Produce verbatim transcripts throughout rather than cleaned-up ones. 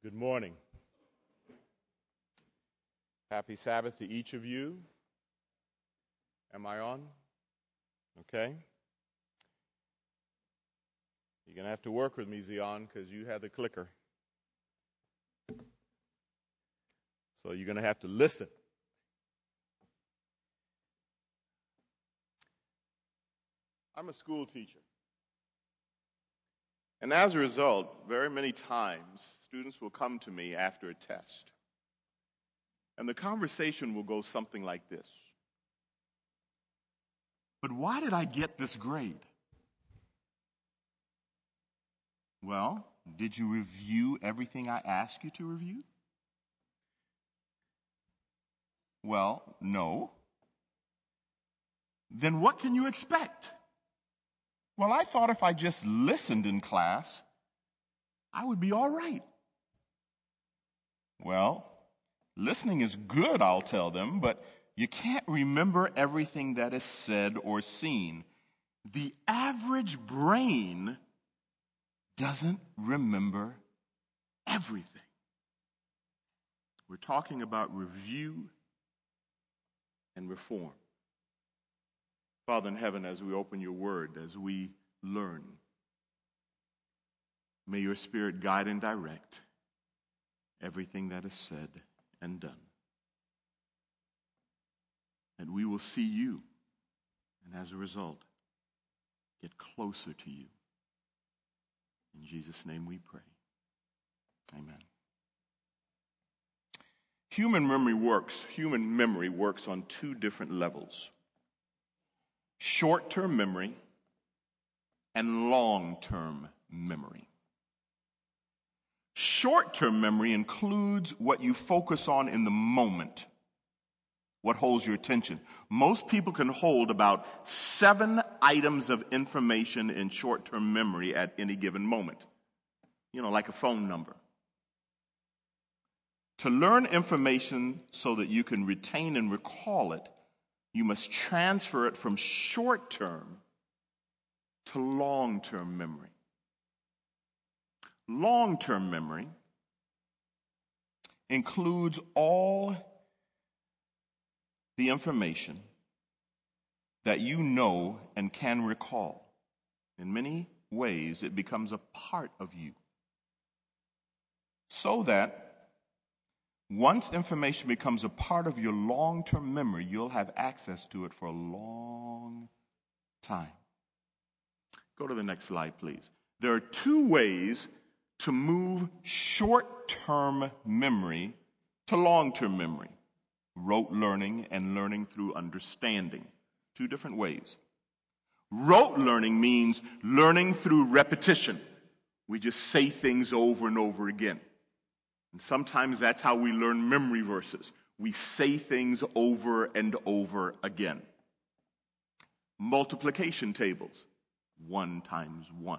Good morning. Happy Sabbath to each of you. Am I on? Okay. You're going to have to work with me, Zion, because you have the clicker. So you're going to have to listen. I'm a school teacher. And as a result, very many times, students will come to me after a test. And the conversation will go something like this. But why did I get this grade? Well, did you review everything I asked you to review? Well, no. Then what can you expect? Well, I thought if I just listened in class, I would be all right. Well, listening is good, I'll tell them, but you can't remember everything that is said or seen. The average brain doesn't remember everything. We're talking about review and reform. Father in heaven, as we open your word, as we learn, may your Spirit guide and direct everything that is said and done. And we will see you, and as a result, get closer to you. In Jesus' name we pray. Amen. Human memory works. Human memory works on two different levels. Short-term memory and long-term memory. Short-term memory includes what you focus on in the moment, what holds your attention. Most people can hold about seven items of information in short-term memory at any given moment. You know, like a phone number. To learn information so that you can retain and recall it, you must transfer it from short-term to long-term memory. Long-term memory includes all the information that you know and can recall. In many ways, it becomes a part of you. So that once information becomes a part of your long-term memory, you'll have access to it for a long time. Go to the next slide, please. There are two ways to move short-term memory to long-term memory. Rote learning and learning through understanding. Two different ways. Rote learning means learning through repetition. We just say things over and over again. And sometimes that's how we learn memory verses. We say things over and over again. Multiplication tables. One times one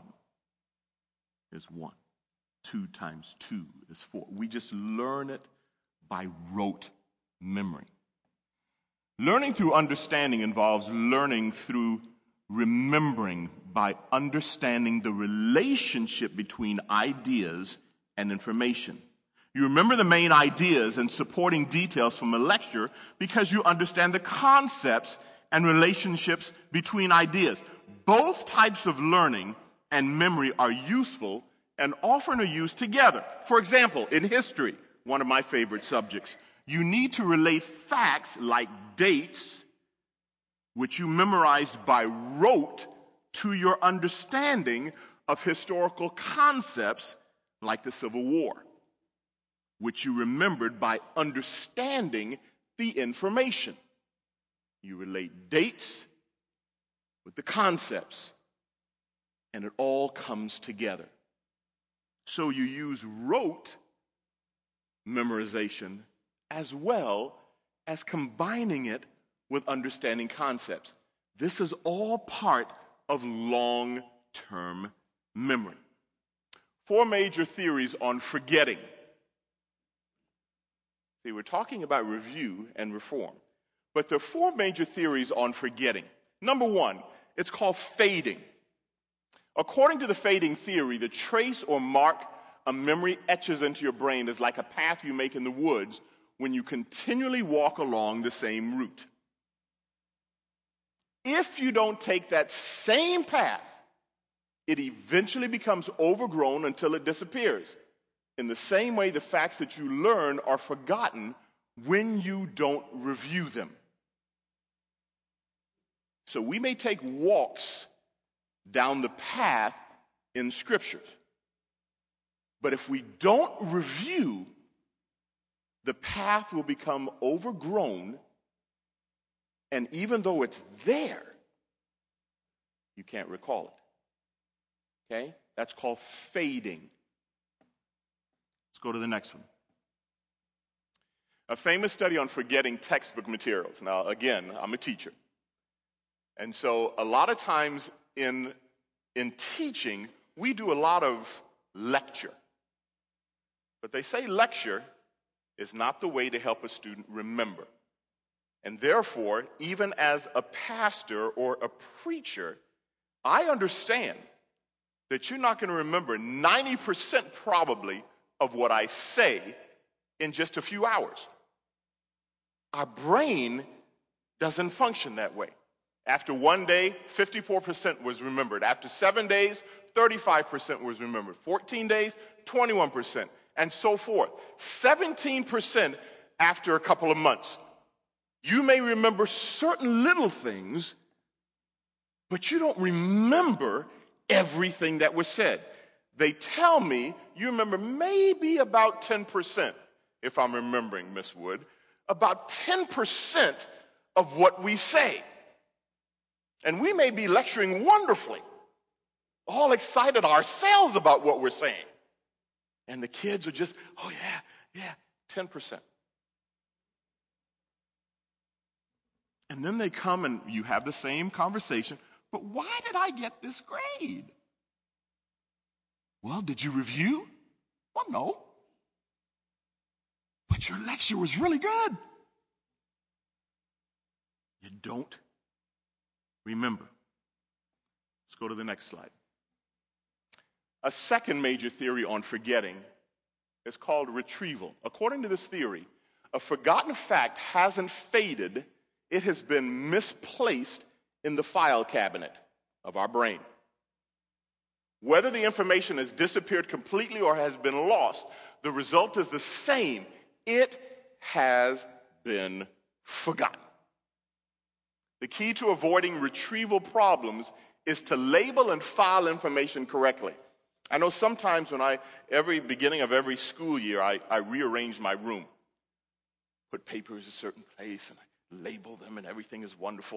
is one. Two times two is four. We just learn it by rote memory. Learning through understanding involves learning through remembering by understanding the relationship between ideas and information. You remember the main ideas and supporting details from a lecture because you understand the concepts and relationships between ideas. Both types of learning and memory are useful and often are used together. For example, in history, one of my favorite subjects, you need to relate facts like dates, which you memorized by rote, to your understanding of historical concepts like the Civil War, which you remembered by understanding the information. You relate dates with the concepts, and it all comes together. So you use rote memorization as well as combining it with understanding concepts. This is all part of long-term memory. Four major theories on forgetting. See, we're talking about review and reform, but there are four major theories on forgetting. Number one, it's called fading. According to the fading theory, the trace or mark a memory etches into your brain is like a path you make in the woods when you continually walk along the same route. If you don't take that same path, it eventually becomes overgrown until it disappears. In the same way, the facts that you learn are forgotten when you don't review them. So we may take walks down the path in Scriptures, but if we don't review, the path will become overgrown, and even though it's there, you can't recall it. Okay? That's called fading. Let's go to the next one. A famous study on forgetting textbook materials. Now, again, I'm a teacher. And so a lot of times in, in teaching, we do a lot of lecture. But they say lecture is not the way to help a student remember. And therefore, even as a pastor or a preacher, I understand that you're not going to remember ninety percent probably of what I say in just a few hours. Our brain doesn't function that way. After one day, fifty-four percent was remembered. After seven days, thirty-five percent was remembered. fourteen days, twenty-one percent, and so forth. seventeen percent after a couple of months. You may remember certain little things, but you don't remember everything that was said. They tell me you remember maybe about ten percent, if I'm remembering, Miss Wood, about ten percent of what we say. And we may be lecturing wonderfully, all excited ourselves about what we're saying. And the kids are just, oh yeah, yeah, ten percent. And then they come and you have the same conversation, but why did I get this grade? Well, did you review? Well, no. But your lecture was really good. You don't remember. Let's go to the next slide. A second major theory on forgetting is called retrieval. According to this theory, a forgotten fact hasn't faded, it has been misplaced in the file cabinet of our brain. Whether the information has disappeared completely or has been lost, the result is the same. It has been forgotten. The key to avoiding retrieval problems is to label and file information correctly. I know sometimes when I, every beginning of every school year, I, I rearrange my room, put papers a certain place, and I label them, and everything is wonderful.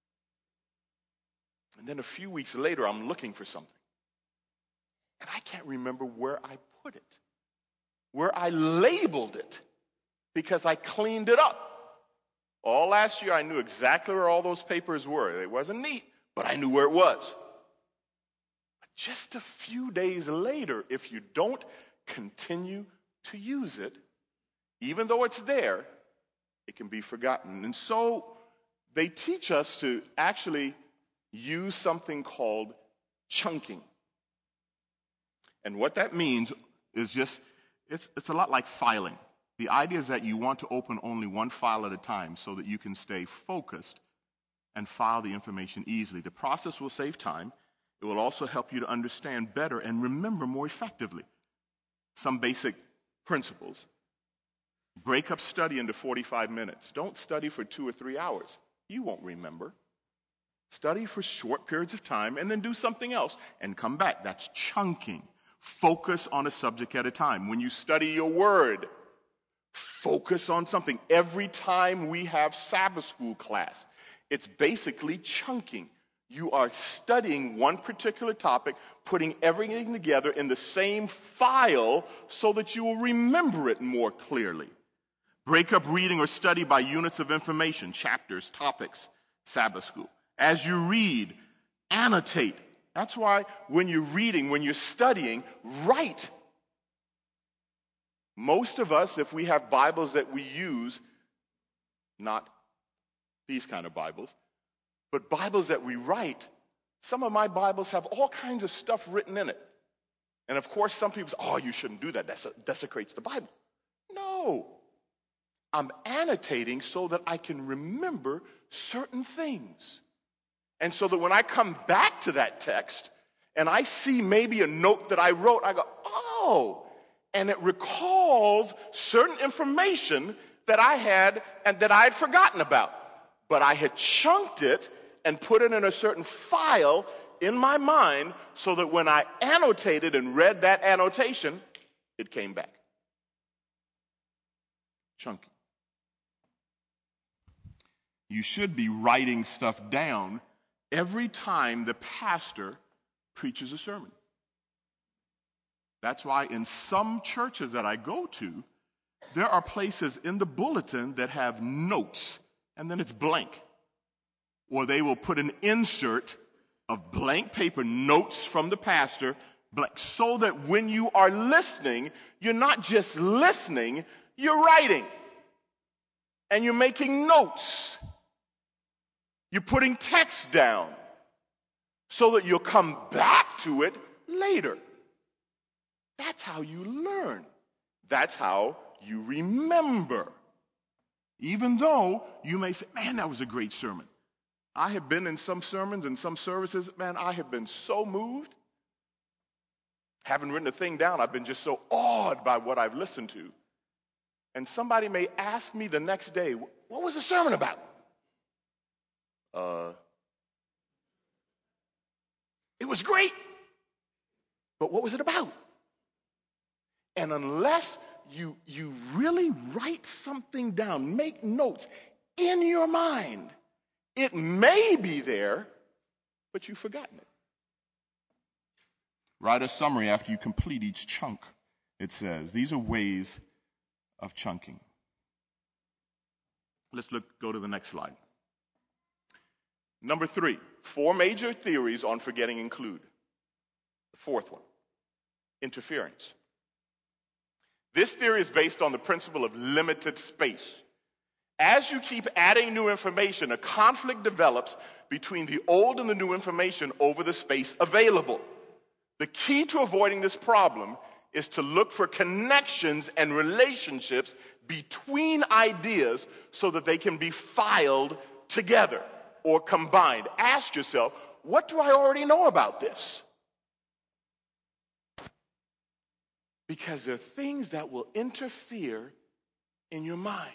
And then a few weeks later, I'm looking for something. And I can't remember where I put it, where I labeled it, because I cleaned it up. All last year, I knew exactly where all those papers were. It wasn't neat, but I knew where it was. But just a few days later, if you don't continue to use it, even though it's there, it can be forgotten. And so they teach us to actually use something called chunking. And what that means is just, it's, it's a lot like filing. The idea is that you want to open only one file at a time so that you can stay focused and file the information easily. The process will save time. It will also help you to understand better and remember more effectively. Some basic principles. Break up study into forty-five minutes. Don't study for two or three hours. You won't remember. Study for short periods of time and then do something else and come back. That's chunking. Focus on a subject at a time. When you study your word, focus on something. Every time we have Sabbath school class, it's basically chunking. You are studying one particular topic, putting everything together in the same file so that you will remember it more clearly. Break up reading or study by units of information, chapters, topics, Sabbath school. As you read, annotate. That's why when you're reading, when you're studying, write. Most of us, if we have Bibles that we use, not these kind of Bibles, but Bibles that we write, some of my Bibles have all kinds of stuff written in it. And of course, some people say, oh, you shouldn't do that. That desecrates the Bible. No. I'm annotating so that I can remember certain things. And so that when I come back to that text and I see maybe a note that I wrote, I go, oh, and it recalls certain information that I had and that I had forgotten about. But I had chunked it and put it in a certain file in my mind so that when I annotated and read that annotation, it came back. Chunking. You should be writing stuff down every time the pastor preaches a sermon. That's why in some churches that I go to, there are places in the bulletin that have notes, and then it's blank. Or they will put an insert of blank paper, notes from the pastor, blank, so that when you are listening, you're not just listening, you're writing. And you're making notes. You're putting text down so that you'll come back to it later. That's how you learn. That's how you remember. Even though you may say, man, that was a great sermon. I have been in some sermons and some services, man, I have been so moved. Haven't written a thing down. I've been just so awed by what I've listened to. And somebody may ask me the next day, what was the sermon about? Uh, it was great. But what was it about? And unless you, you really write something down, make notes in your mind, it may be there, but you've forgotten it. Write a summary after you complete each chunk, it says. These are ways of chunking. Let's look, go to the next slide. Number three, four major theories on forgetting include. The fourth one, interference. This theory is based on the principle of limited space. As you keep adding new information, a conflict develops between the old and the new information over the space available. The key to avoiding this problem is to look for connections and relationships between ideas so that they can be filed together or combined. Ask yourself, what do I already know about this? Because there are things that will interfere in your mind.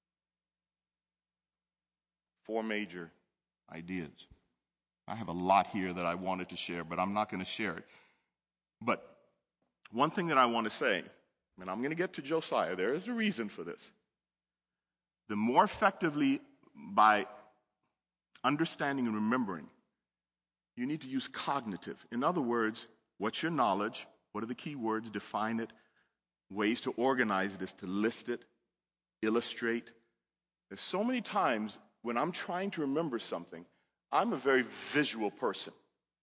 Four major ideas. I have a lot here that I wanted to share, but I'm not going to share it. But one thing that I want to say, and I'm going to get to Josiah, there is a reason for this. The more effectively by understanding and remembering, you need to use cognitive. In other words, what's your knowledge? What are the key words? Define it. Ways to organize it is to list it, illustrate. There's so many times when I'm trying to remember something, I'm a very visual person.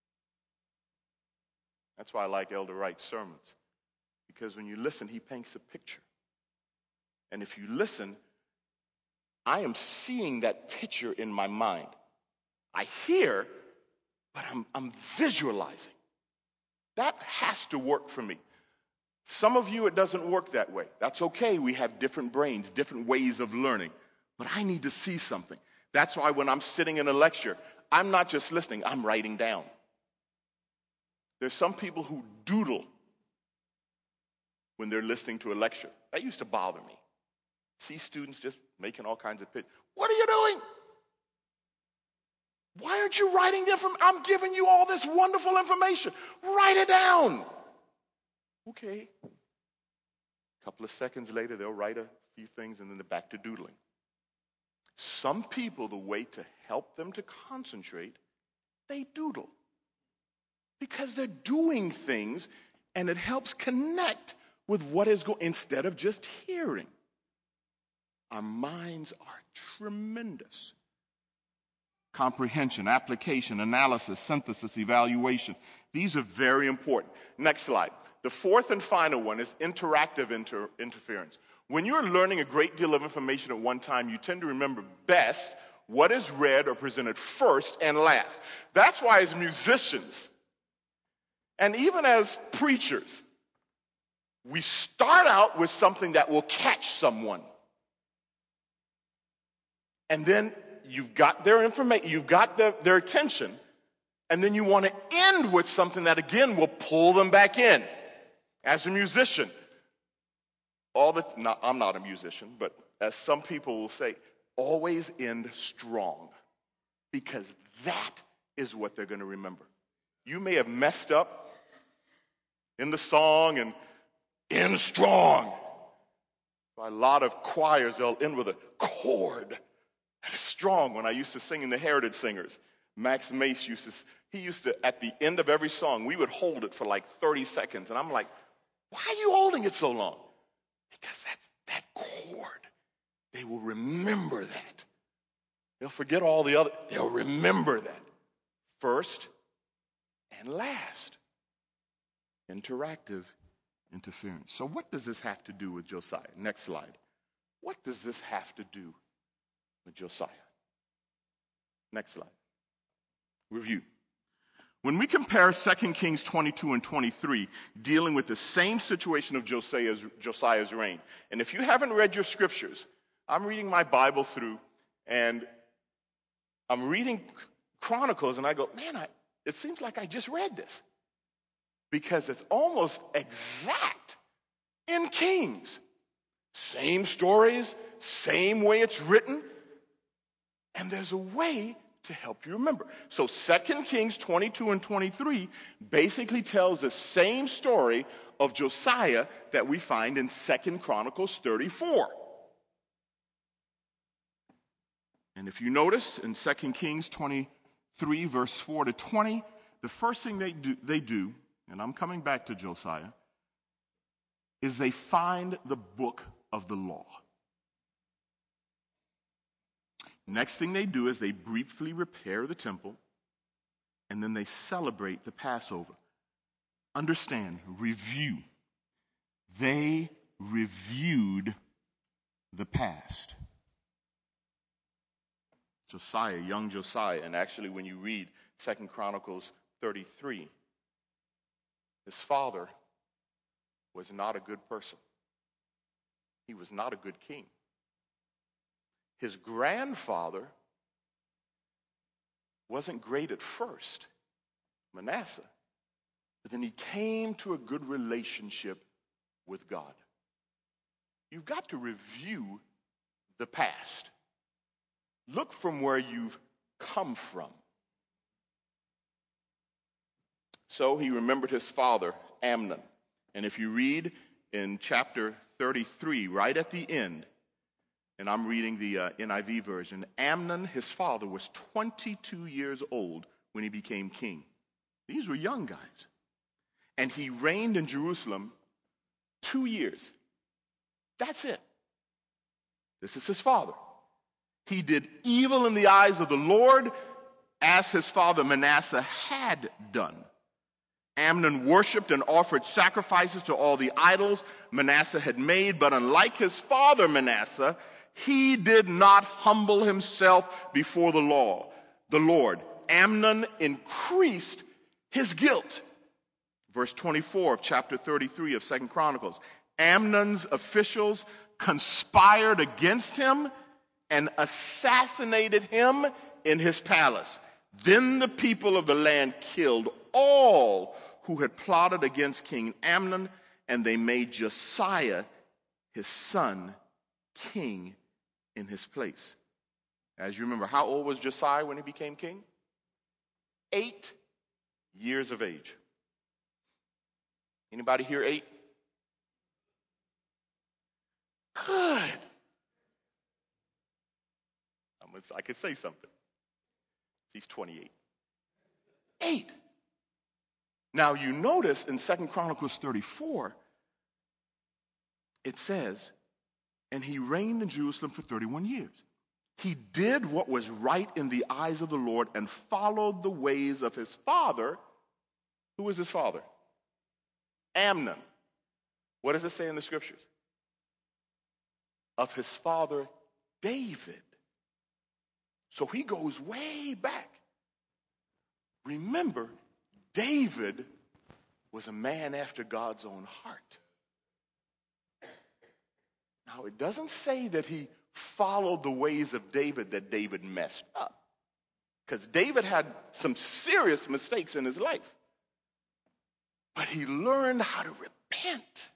That's why I like Elder Wright's sermons. Because when you listen, he paints a picture. And if you listen, I am seeing that picture in my mind. I hear, but I'm, I'm visualizing. That has to work for me. Some of you, it doesn't work that way. That's okay. We have different brains, different ways of learning. But I need to see something. That's why when I'm sitting in a lecture, I'm not just listening, I'm writing down. There's some people who doodle when they're listening to a lecture. That used to bother me. See students just making all kinds of pictures. What are you doing? Why aren't you writing the information? I'm giving you all this wonderful information. Write it down. Okay. A couple of seconds later, they'll write a few things and then they're back to doodling. Some people, the way to help them to concentrate, they doodle. Because they're doing things and it helps connect with what is going, instead of just hearing. Our minds are tremendous. Comprehension, application, analysis, synthesis, evaluation. These are very important. Next slide. The fourth and final one is interactive inter- interference. When you're learning a great deal of information at one time, you tend to remember best what is read or presented first and last. That's why as musicians, And even as preachers, we start out with something that will catch someone. And then you've got their information, you've got the, their attention, and then you want to end with something that, again, will pull them back in. As a musician, all the, not, I'm not a musician, but as some people will say, always end strong, because that is what they're going to remember. You may have messed up in the song and end strong. By a lot of choirs, they'll end with a chord that is strong. When I used to sing in the Heritage Singers, Max Mace used to, he used to, at the end of every song, we would hold it for like thirty seconds. And I'm like, why are you holding it so long? Because that's that chord. They will remember that. They'll forget all the other, they'll remember that. First and last. Interactive interference. So what does this have to do with Josiah? Next slide. What does this have to do with Josiah? Next slide. Review. When we compare Second Kings twenty-two and twenty-three, dealing with the same situation of Josiah's, Josiah's reign, and if you haven't read your scriptures, I'm reading my Bible through, and I'm reading Chronicles, and I go, man, I, it seems like I just read this. Because it's almost exact in Kings. Same stories, same way it's written, and there's a way to help you remember. So Second Kings twenty-two and twenty-three basically tells the same story of Josiah that we find in Second Chronicles thirty-four. And if you notice in Second Kings twenty-three, verse four to twenty, the first thing they do, they do, and I'm coming back to Josiah, is they find the book of the law. Next thing they do is they briefly repair the temple, and then they celebrate the Passover. Understand, review. They reviewed the past. Josiah, young Josiah, and actually when you read Second Chronicles thirty-three, his father was not a good person. He was not a good king. His grandfather wasn't great at first, Manasseh, but then he came to a good relationship with God. You've got to review the past. Look from where you've come from. So he remembered his father, Amnon. And if you read in chapter thirty-three, right at the end, and I'm reading the uh, N I V version, Amnon, his father, was twenty-two years old when he became king. These were young guys. And he reigned in Jerusalem two years. That's it. This is his father. He did evil in the eyes of the Lord, as his father Manasseh had done. Amnon worshipped and offered sacrifices to all the idols Manasseh had made, but unlike his father Manasseh, he did not humble himself before the law, the Lord. Amnon increased his guilt. Verse twenty-four of chapter thirty-three of Second Chronicles. Amnon's officials conspired against him and assassinated him in his palace. Then the people of the land killed all who had plotted against King Amnon, and they made Josiah, his son, king in his place. As you remember, how old was Josiah when he became king? Eight years of age. Anybody here eight? Good. I'm gonna, I could say something. He's twenty-eight. Eight. Now you notice in Second Chronicles thirty-four, it says, and he reigned in Jerusalem for thirty-one years. He did what was right in the eyes of the Lord and followed the ways of his father. Who was his father? Amnon. What does it say in the scriptures? Of his father David. So he goes way back. Remember, David was a man after God's own heart. Now, it doesn't say that he followed the ways of David, that David messed up. Because David had some serious mistakes in his life. But he learned how to repent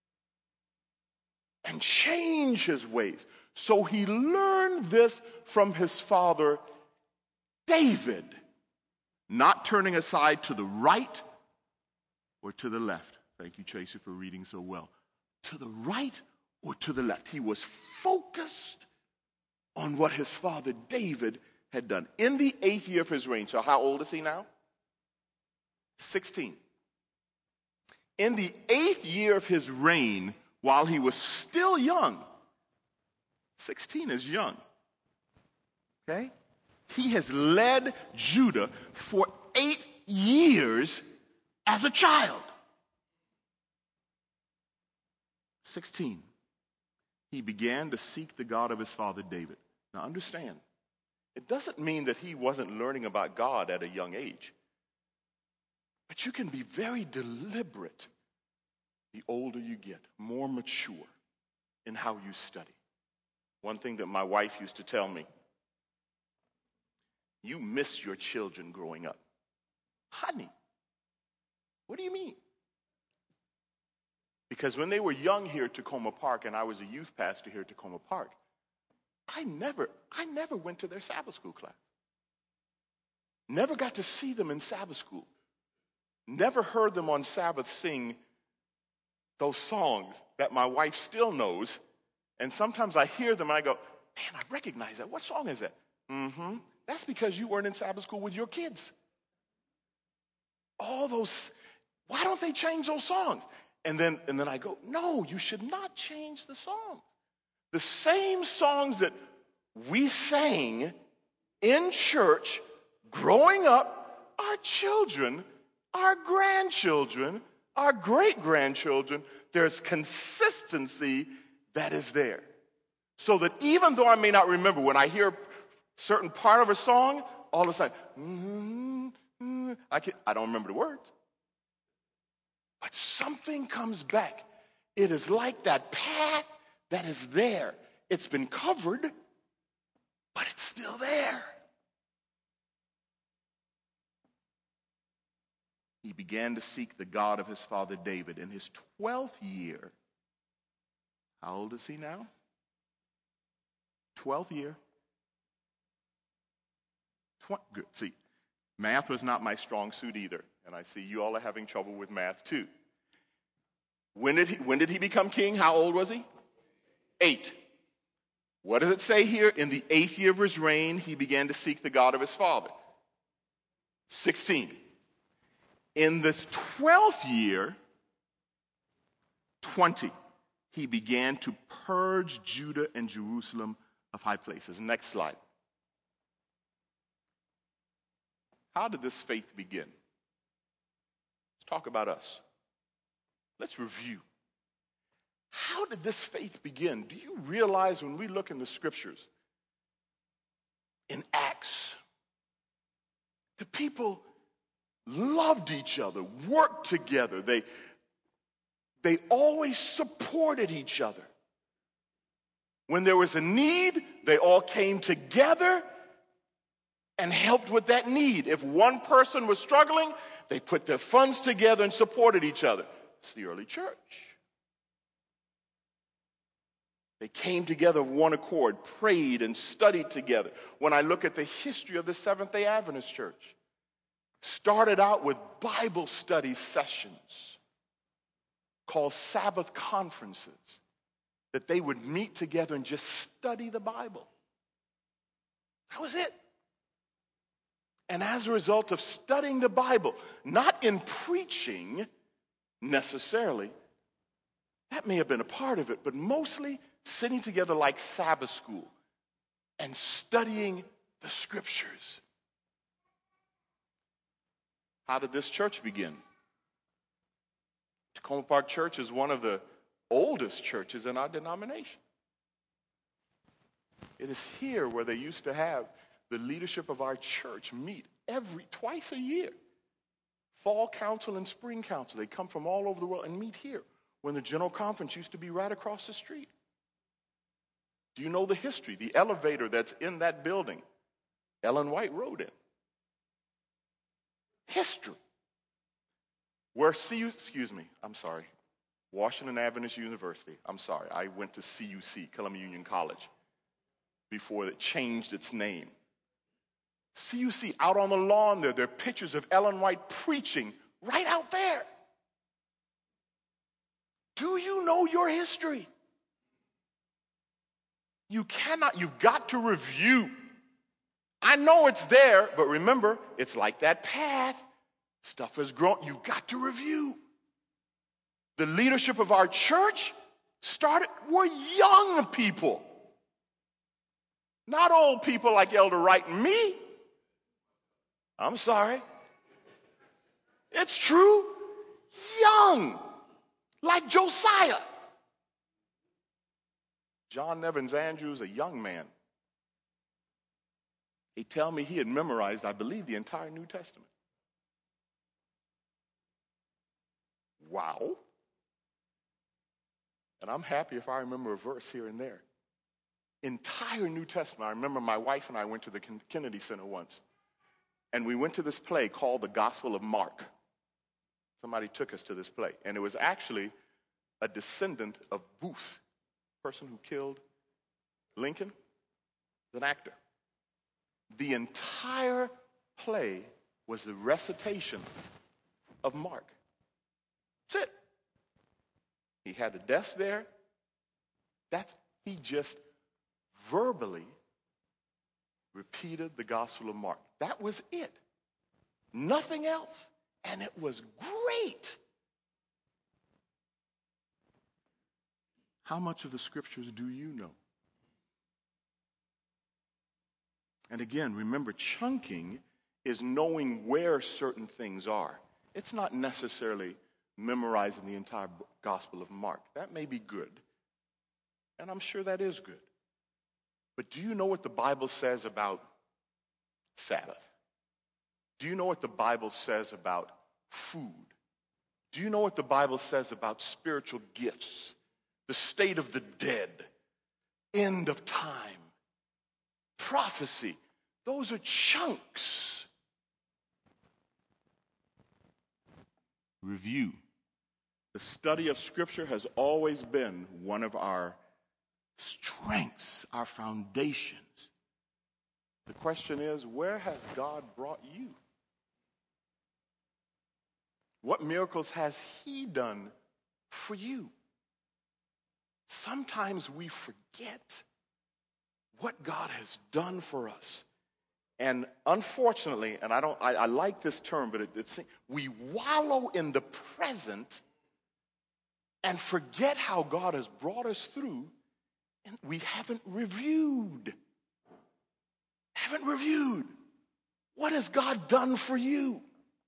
and change his ways. So he learned this from his father, David. Not turning aside to the right or to the left. Thank you, Tracy, for reading so well. To the right or to the left. He was focused on what his father David had done. In the eighth year of his reign. So how old is he now? sixteen. In the eighth year of his reign, while he was still young, sixteen is young, okay? He has led Judah for eight years as a child. sixteen. He began to seek the God of his father David. Now understand, it doesn't mean that he wasn't learning about God at a young age. But you can be very deliberate the older you get, more mature in how you study. One thing that my wife used to tell me, you miss your children growing up. Honey, what do you mean? Because when they were young here at Tacoma Park, and I was a youth pastor here at Tacoma Park, I never, I never went to their Sabbath school class. Never got to see them in Sabbath school. Never heard them on Sabbath sing those songs that my wife still knows. And sometimes I hear them and I go, man, I recognize that. What song is that? Mm-hmm. That's because you weren't in Sabbath school with your kids. All those, why don't they change those songs? And then, and then I go, no, you should not change the song. The same songs that we sang in church growing up, our children, our grandchildren, our great-grandchildren, there's consistency that is there. So that even though I may not remember, when I hear a certain part of a song, all of a sudden, mm-hmm, mm-hmm, I, can, I don't remember the words. But something comes back. It is like that path that is there. It's been covered, but it's still there. He began to seek the God of his father David. In his twelfth year, how old is he now? twelfth year. Tw- good. See, math was not my strong suit either. And I see you all are having trouble with math too. When did he, when did he become king? How old was he? Eight. What does it say here? In the eighth year of his reign, he began to seek the God of his father. sixteen. In this twelfth year, twenty, he began to purge Judah and Jerusalem of high places. Next slide. How did this faith begin? Let's talk about us. Let's review. How did this faith begin? Do you realize when we look in the scriptures, in Acts, the people loved each other, worked together. They, they always supported each other. When there was a need, they all came together and helped with that need. If one person was struggling, they put their funds together and supported each other. It's the early church. They came together of one accord, prayed and studied together. When I look at the history of the Seventh-day Adventist Church, started out with Bible study sessions called Sabbath conferences, that they would meet together and just study the Bible. That was it. And as a result of studying the Bible, not in preaching necessarily, that may have been a part of it, but mostly sitting together like Sabbath school and studying the scriptures. How did this church begin? Tacoma Park Church is one of the oldest churches in our denomination. It is here where they used to have the leadership of our church meet every twice a year Fall council and spring council. They come from all over the world and meet here when the general conference used to be right across the street. Do you know the history? The elevator that's in that building, Ellen White rode in. History. Where C U, excuse me, I'm sorry, Washington Adventist University. I'm sorry, I went to C U C, Columbia Union College, before it changed its name. C U C, out on the lawn there, there are pictures of Ellen White preaching right out there. Do you know your history? You cannot, you've got to review. I know it's there, but remember, it's like that path. Stuff has grown. You've got to review. The leadership of our church started, were young people. Not old people like Elder Wright and me. I'm sorry. It's true. Young. Like Josiah. John Nevins Andrews, a young man. He tell me he had memorized, I believe, the entire New Testament. Wow. And I'm happy if I remember a verse here and there. Entire New Testament. I remember my wife and I went to the Kennedy Center once. And we went to this play called The Gospel of Mark. Somebody took us to this play. And it was actually a descendant of Booth, person who killed Lincoln, an actor. The entire play was the recitation of Mark. That's it. He had a desk there. That's, he just verbally repeated the Gospel of Mark. That was it. Nothing else. And it was great. How much of the scriptures do you know? And again, remember, chunking is knowing where certain things are. It's not necessarily memorizing the entire Gospel of Mark. That may be good, and I'm sure that is good. But do you know what the Bible says about Sabbath? Do you know what the Bible says about food? Do you know what the Bible says about spiritual gifts, the state of the dead, end of time, prophecy? Those are chunks. Review. The study of Scripture has always been one of our strengths, our foundations. The question is, where has God brought you? What miracles has He done for you? Sometimes we forget what God has done for us. And unfortunately, and I don't, I, I like this term, but it, it's, we wallow in the present and forget how God has brought us through, and we haven't reviewed. Haven't reviewed. What has God done for you?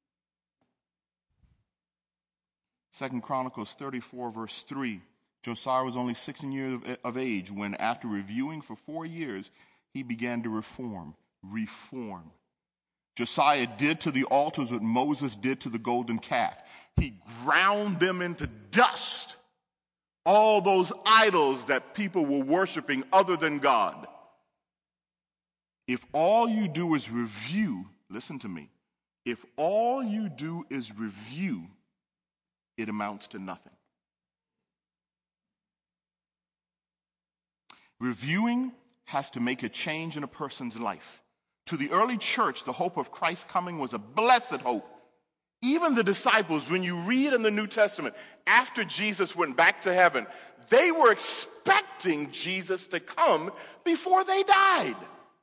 Second Chronicles thirty-four, verse three. Josiah was only sixteen years of, of age when, after reviewing for four years, he began to reform. Reform. Josiah did to the altars what Moses did to the golden calf. He ground them into dust. All those idols that people were worshiping other than God. If all you do is review, listen to me, if all you do is review, it amounts to nothing. Reviewing has to make a change in a person's life. To the early church, the hope of Christ's coming was a blessed hope. Even the disciples, when you read in the New Testament, after Jesus went back to heaven, they were expecting Jesus to come before they died.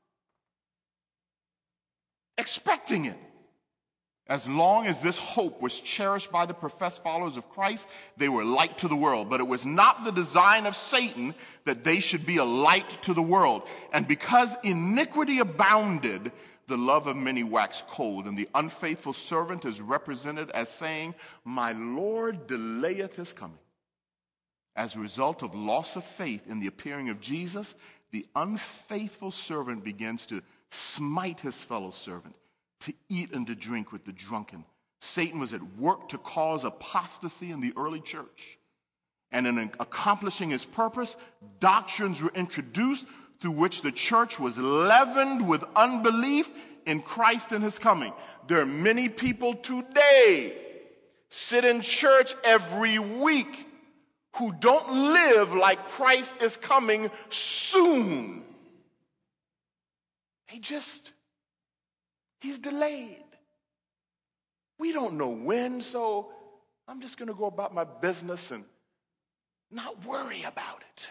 Expecting it. As long as this hope was cherished by the professed followers of Christ, they were light to the world. But it was not the design of Satan that they should be a light to the world. And because iniquity abounded, the love of many waxed cold. And the unfaithful servant is represented as saying, "My Lord delayeth his coming." As a result of loss of faith in the appearing of Jesus, the unfaithful servant begins to smite his fellow servant, to eat and to drink with the drunken, Satan was at work to cause apostasy in the early church. And in accomplishing his purpose, doctrines were introduced through which the church was leavened with unbelief in Christ and his coming. There are many people today sit in church every week who don't live like Christ is coming soon. They just, he's delayed. We don't know when, so I'm just going to go about my business and not worry about it.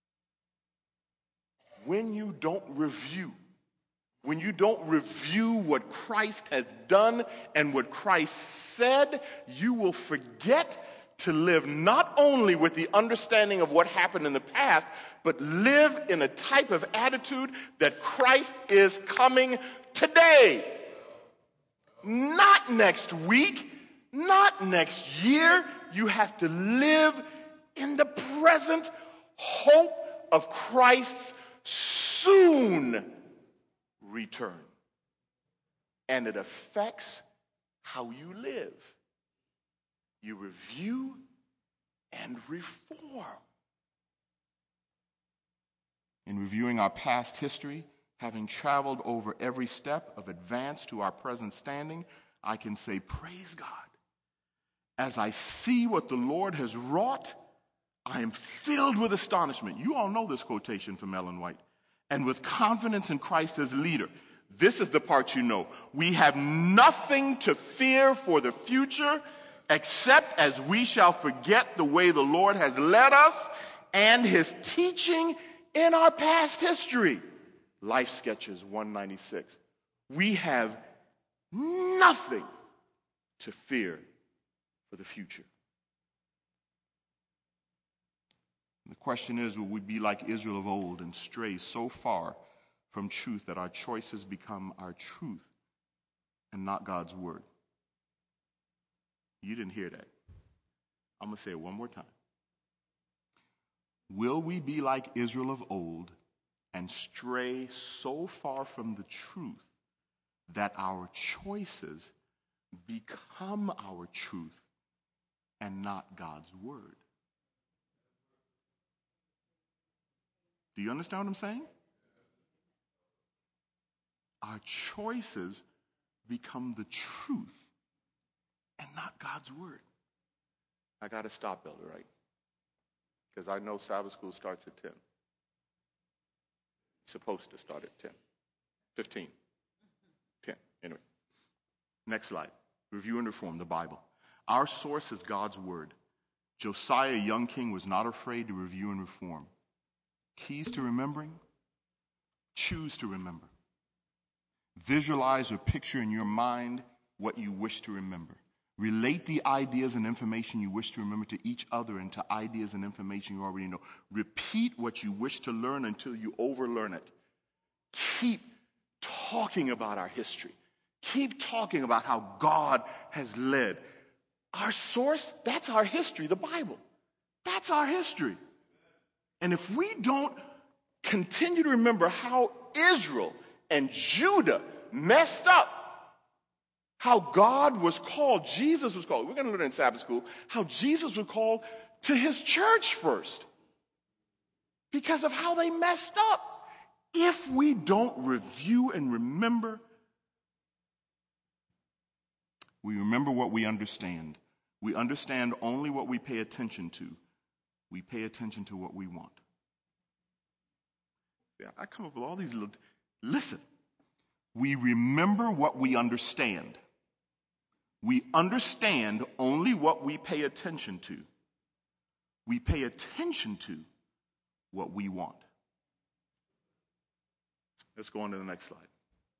When you don't review, when you don't review what Christ has done and what Christ said, you will forget to live not only with the understanding of what happened in the past, but live in a type of attitude that Christ is coming today. Not next week, not next year. You have to live in the present hope of Christ's soon return. And it affects how you live. You review and reform. In reviewing our past history, having traveled over every step of advance to our present standing, I can say, praise God. As I see what the Lord has wrought, I am filled with astonishment. You all know this quotation from Ellen White. And with confidence in Christ as leader. This is the part you know. We have nothing to fear for the future except as we shall forget the way the Lord has led us and his teaching in our past history. Life Sketches one ninety-six. We have nothing to fear for the future. The question is, will we be like Israel of old and stray so far from truth that our choices become our truth and not God's word? You didn't hear that. I'm going to say it one more time. Will we be like Israel of old and stray so far from the truth that our choices become our truth and not God's word? Do you understand what I'm saying? Our choices become the truth and not God's word. I got to stop, Elder, right? Because I know Sabbath school starts at ten. It's supposed to start at ten. fifteen. ten. Anyway. Next slide. Review and reform, the Bible. Our source is God's word. Josiah, a young king, was not afraid to review and reform. Keys to remembering? Choose to remember. Visualize or picture in your mind what you wish to remember. Relate the ideas and information you wish to remember to each other and to ideas and information you already know. Repeat what you wish to learn until you overlearn it. Keep talking about our history. Keep talking about how God has led. Our source, that's our history, the Bible. That's our history. And if we don't continue to remember how Israel and Judah messed up, how God was called, Jesus was called, we're going to learn in Sabbath school, how Jesus was called to his church first because of how they messed up. If we don't review and remember, we remember what we understand. We understand only what we pay attention to. We pay attention to what we want. Yeah, I come up with all these little... Listen, we remember what we understand. We understand only what we pay attention to. We pay attention to what we want. Let's go on to the next slide.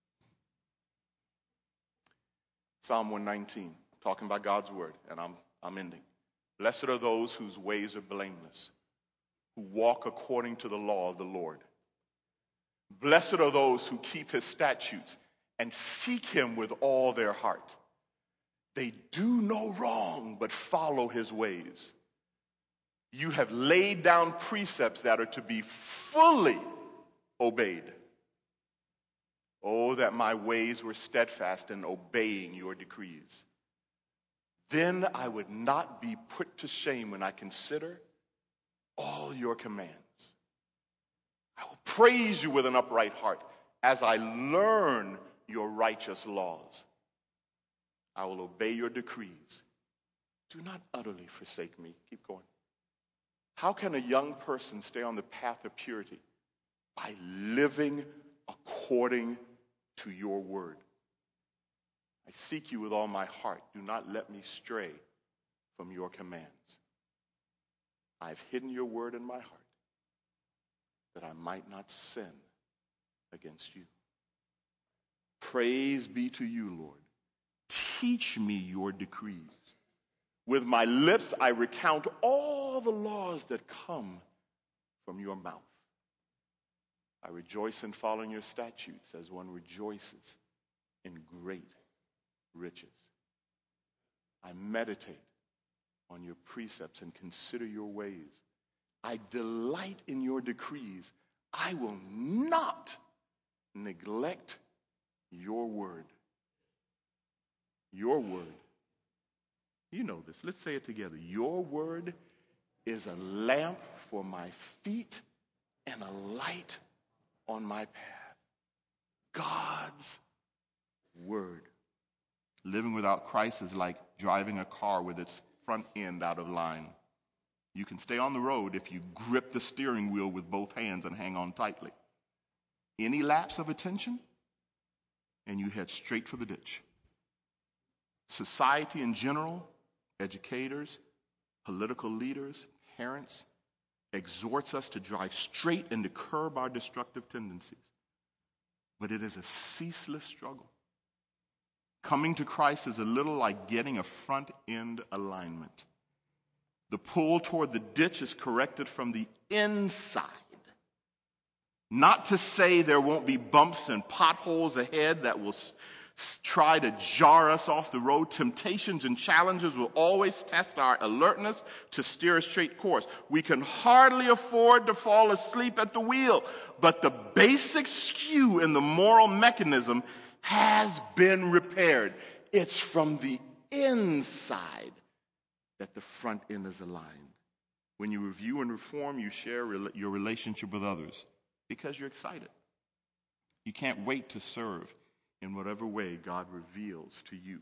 Psalm one nineteen, talking about God's word, and I'm, I'm ending. Blessed are those whose ways are blameless, who walk according to the law of the Lord. Blessed are those who keep his statutes and seek him with all their heart. They do no wrong, but follow his ways. You have laid down precepts that are to be fully obeyed. Oh, that my ways were steadfast in obeying your decrees. Then I would not be put to shame when I consider all your commands. I will praise you with an upright heart as I learn your righteous laws. I will obey your decrees. Do not utterly forsake me. Keep going. How can a young person stay on the path of purity? By living according to your word. I seek you with all my heart. Do not let me stray from your commands. I've hidden your word in my heart that I might not sin against you. Praise be to you, Lord. Teach me your decrees. With my lips I recount all the laws that come from your mouth. I rejoice in following your statutes as one rejoices in great riches. I meditate on your precepts and consider your ways. I delight in your decrees. I will not neglect your word. Your word. You know this. Let's say it together. Your word is a lamp for my feet and a light on my path. God's word. Living without Christ is like driving a car with its front end out of line. You can stay on the road if you grip the steering wheel with both hands and hang on tightly. Any lapse of attention, and you head straight for the ditch. Society in general, educators, political leaders, parents, exhorts us to drive straight and to curb our destructive tendencies. But it is a ceaseless struggle. Coming to Christ is a little like getting a front end alignment. The pull toward the ditch is corrected from the inside. Not to say there won't be bumps and potholes ahead that will s- s- try to jar us off the road. Temptations and challenges will always test our alertness to steer a straight course. We can hardly afford to fall asleep at the wheel, but the basic skew in the moral mechanism has been repaired. It's from the inside that the front end is aligned. When you review and reform, you share re- your relationship with others because you're excited. You can't wait to serve in whatever way God reveals to you.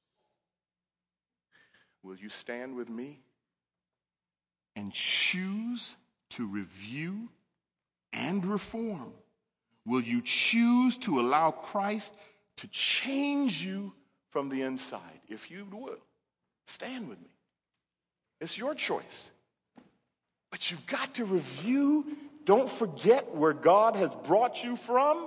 Will you stand with me and choose to review and reform? Will you choose to allow Christ to change you from the inside? If you will, stand with me. It's your choice. But you've got to review. Don't forget where God has brought you from.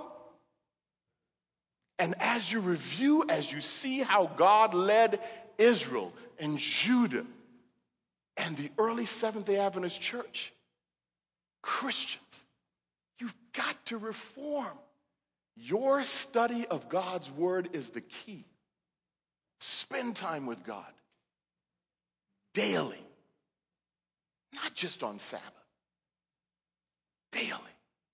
And as you review, as you see how God led Israel and Judah and the early Seventh-day Adventist church, Christians, you've got to reform. Your study of God's word is the key. Spend time with God daily, not just on Sabbath, daily.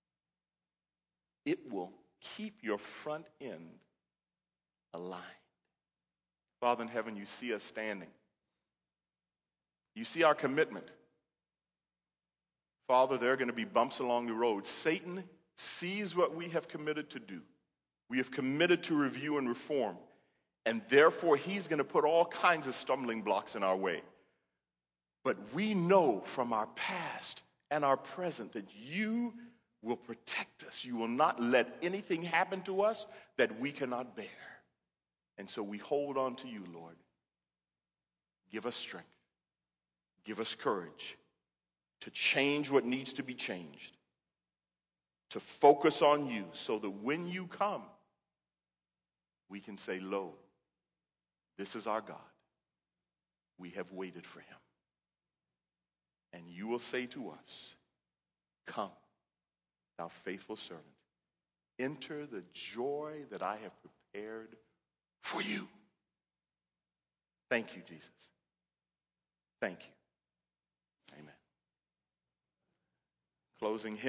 It will keep your front end aligned. Father in heaven, you see us standing. You see our commitment. Father, there are going to be bumps along the road. Satan sees what we have committed to do. We have committed to review and reform. And therefore, he's going to put all kinds of stumbling blocks in our way. But we know from our past and our present that you will protect us. You will not let anything happen to us that we cannot bear. And so we hold on to you, Lord. Give us strength. Give us courage to change what needs to be changed, to focus on you so that when you come, we can say, lo, this is our God. We have waited for him. And you will say to us, come, thou faithful servant, enter the joy that I have prepared for you. Thank you, Jesus. Thank you. Amen. Closing hymn.